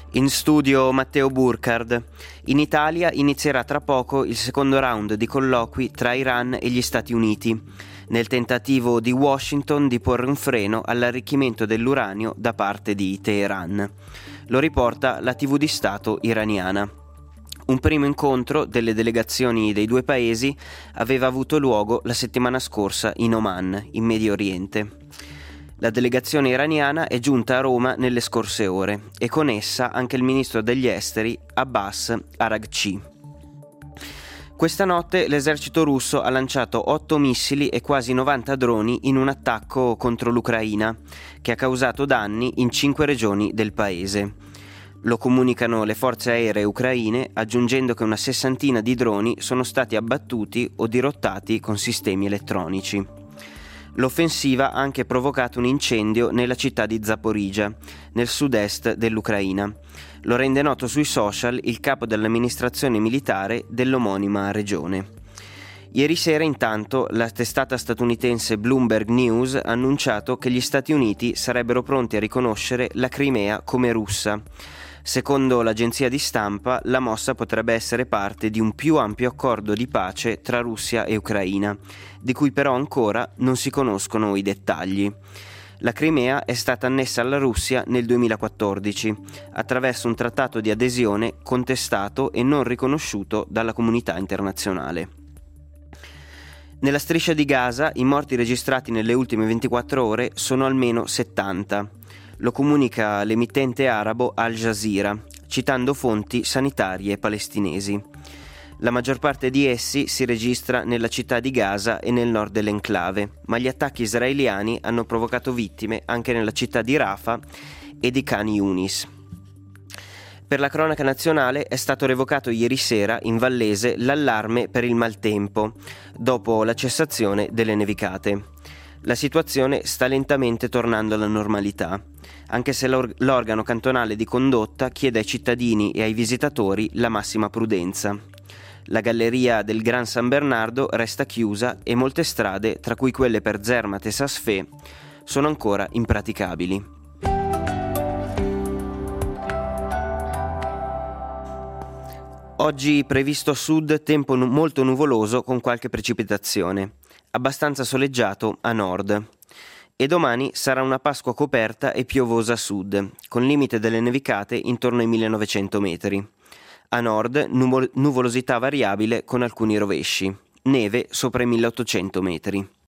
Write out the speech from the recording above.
In studio Matteo Burkhard. In Italia inizierà tra poco il secondo round di colloqui tra Iran e gli Stati Uniti, nel tentativo di Washington di porre un freno all'arricchimento dell'uranio da parte di Teheran. Lo riporta la TV di Stato iraniana. Un primo incontro delle delegazioni dei due paesi aveva avuto luogo la settimana scorsa in Oman, in Medio Oriente. La delegazione iraniana è giunta a Roma nelle scorse ore e con essa anche il ministro degli esteri Abbas Araghchi. Questa notte l'esercito russo ha lanciato 8 missili e quasi 90 droni in un attacco contro l'Ucraina, che ha causato danni in 5 regioni del paese. Lo comunicano le forze aeree ucraine, aggiungendo che una sessantina di droni sono stati abbattuti o dirottati con sistemi elettronici. L'offensiva ha anche provocato un incendio nella città di Zaporizhzhia, nel sud-est dell'Ucraina. Lo rende noto sui social il capo dell'amministrazione militare dell'omonima regione. Ieri sera, intanto, la testata statunitense Bloomberg News ha annunciato che gli Stati Uniti sarebbero pronti a riconoscere la Crimea come russa. Secondo l'agenzia di stampa, la mossa potrebbe essere parte di un più ampio accordo di pace tra Russia e Ucraina, di cui però ancora non si conoscono i dettagli. La Crimea è stata annessa alla Russia nel 2014, attraverso un trattato di adesione contestato e non riconosciuto dalla comunità internazionale. Nella striscia di Gaza, i morti registrati nelle ultime 24 ore sono almeno 70. Lo comunica l'emittente arabo Al Jazeera, citando fonti sanitarie palestinesi. La maggior parte di essi si registra nella città di Gaza e nel nord dell'enclave, ma gli attacchi israeliani hanno provocato vittime anche nella città di Rafah e di Khan Yunis. Per la cronaca nazionale è stato revocato ieri sera in Vallese l'allarme per il maltempo, dopo la cessazione delle nevicate. La situazione sta lentamente tornando alla normalità, anche se l'organo cantonale di condotta chiede ai cittadini e ai visitatori la massima prudenza. La galleria del Gran San Bernardo resta chiusa e molte strade, tra cui quelle per Zermatt e Sasfè, sono ancora impraticabili. Oggi previsto a sud tempo molto nuvoloso con qualche precipitazione, abbastanza soleggiato a nord. E domani sarà una Pasqua coperta e piovosa a sud, con limite delle nevicate intorno ai 1900 metri. A nord nuvolosità variabile con alcuni rovesci, neve sopra i 1800 metri.